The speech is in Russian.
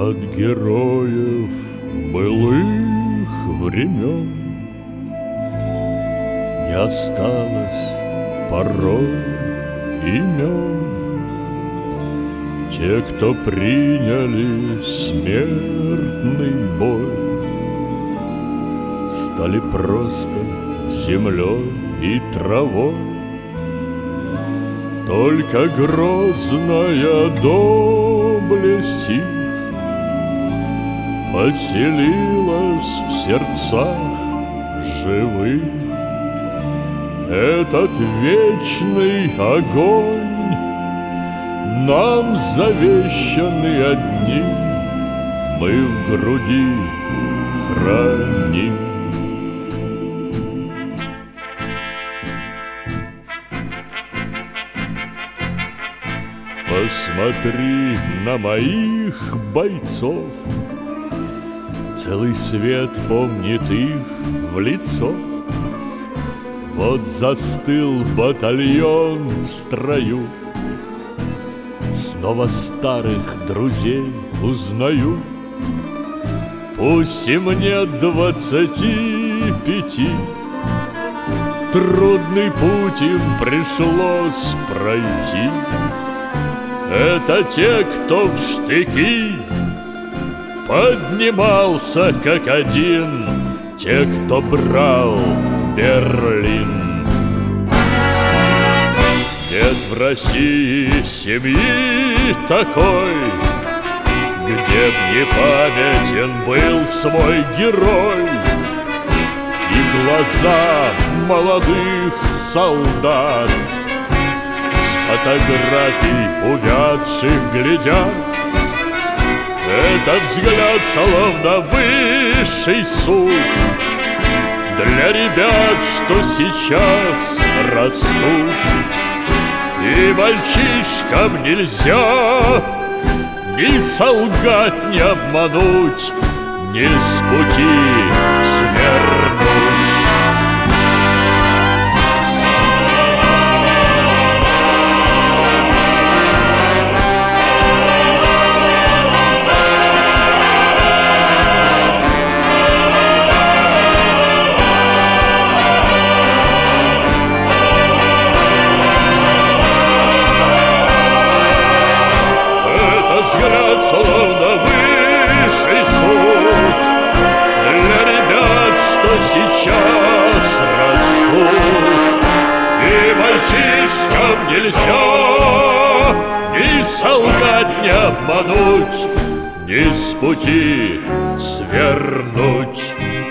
От героев былых времен не осталось порой имен. Те, кто приняли смертный бой, стали просто землей и травой. Только грозная доблесть их поселилась в сердцах живых. Этот вечный огонь нам завещаны одни, мы в груди храним. Посмотри на моих бойцов, целый свет помнит их в лицо. Вот застыл батальон в строю, снова старых друзей узнаю. Пусть и мне 25, трудный путь им пришлось пройти. Это те, кто в штыки поднимался как один, те, кто брал Берлин. Нет в России семьи такой, где б не памятен был свой герой. И глаза молодых солдат с фотографий увядших глядят. Этот взгляд словно высший суд для ребят, что сейчас растут. И мальчишкам нельзя ни солгать, ни обмануть, ни с пути свернуть. Взгляд словно высший суд для ребят, что сейчас растут. И мальчишкам нельзя ни солгать, ни обмануть, ни с пути свернуть.